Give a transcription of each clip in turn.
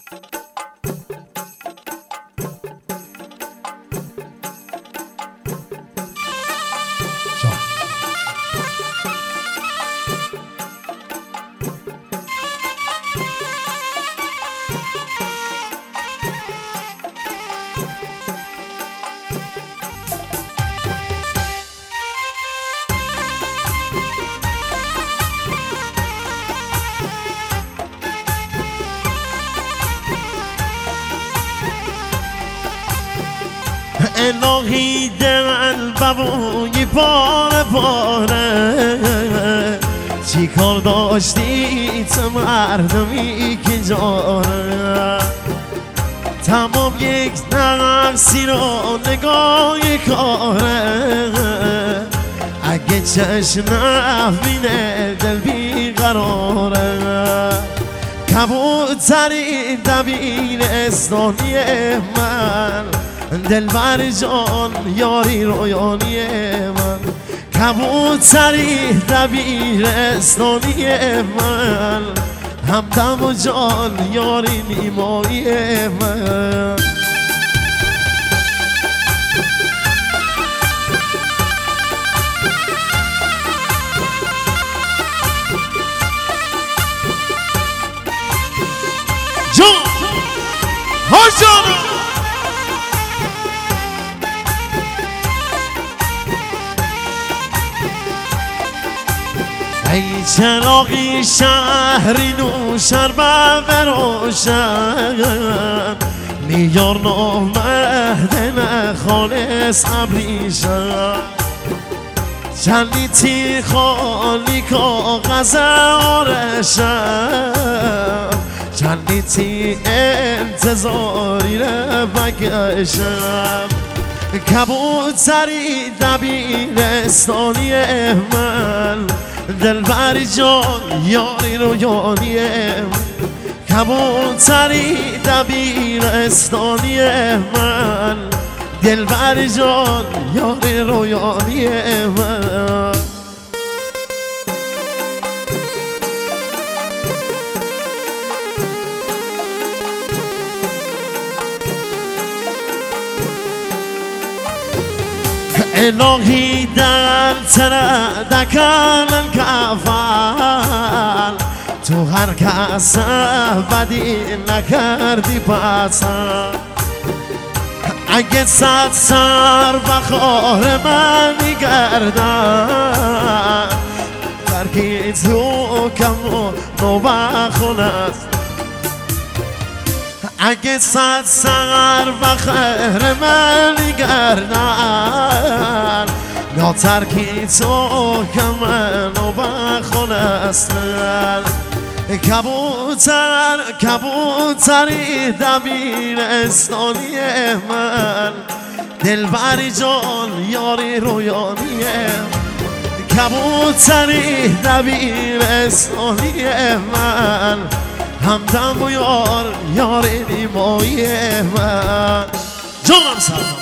الهی دل بوی پاره پاره چی کار داشتی تو مردمی که جاره تمام یک نقصی رو نگاه کاره اگه چشم نبینه دل بیقراره کبوتری دبیرستانی من دلبر جان یاری رویانی من کبوتری دبیرستانی من همدم و جان یاری نیمایی من جان ها جانم ای چراغی شهری نوشر بروشن میار نامهده نخالص ابریشن جلیتی خالی کاغذ آرشن جلیتی انتظاری رو بگشن کبوتری دبیرستانی من دلبر جان یاری رویانی کبوتری دبیرستانی من دلبر جان یاری رویانی من الهی در تردکن کفن تو هر کس بدی نکردی پسن اگه 100 سر بخار من گردن ترکی تو کم و نوبخون است اگه 100 سر بخیر من گردن یا ترکی تو کمن و بخون استن کبوتری دبیرستانی من دلبر جان یاری رویانی کبوتری دبیرستانی من همدم و یار نیمایی من جانم سلام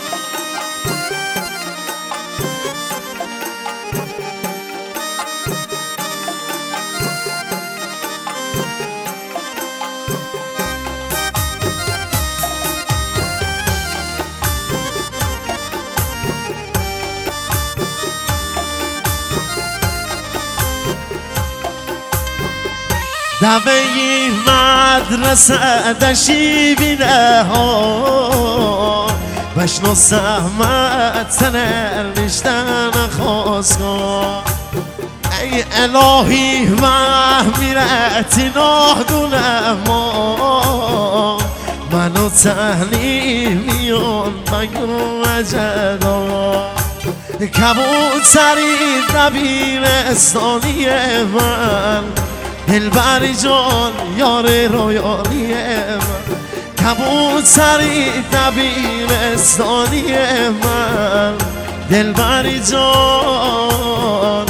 دوی مدرسه دشیبینه ها بشنو زحمت نرنشتن خواستگاه ای الهی محمیرتی نادونه ما منو تحلیمیون مگرو وجدا کبوتری دبیرستانی من دلبر جان یار رویانی من کبوتری دبیرستانی من دلبر جان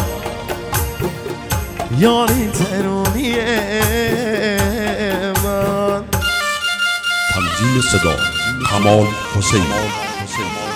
یاری ترونی من تنظیم صدا کمال حسین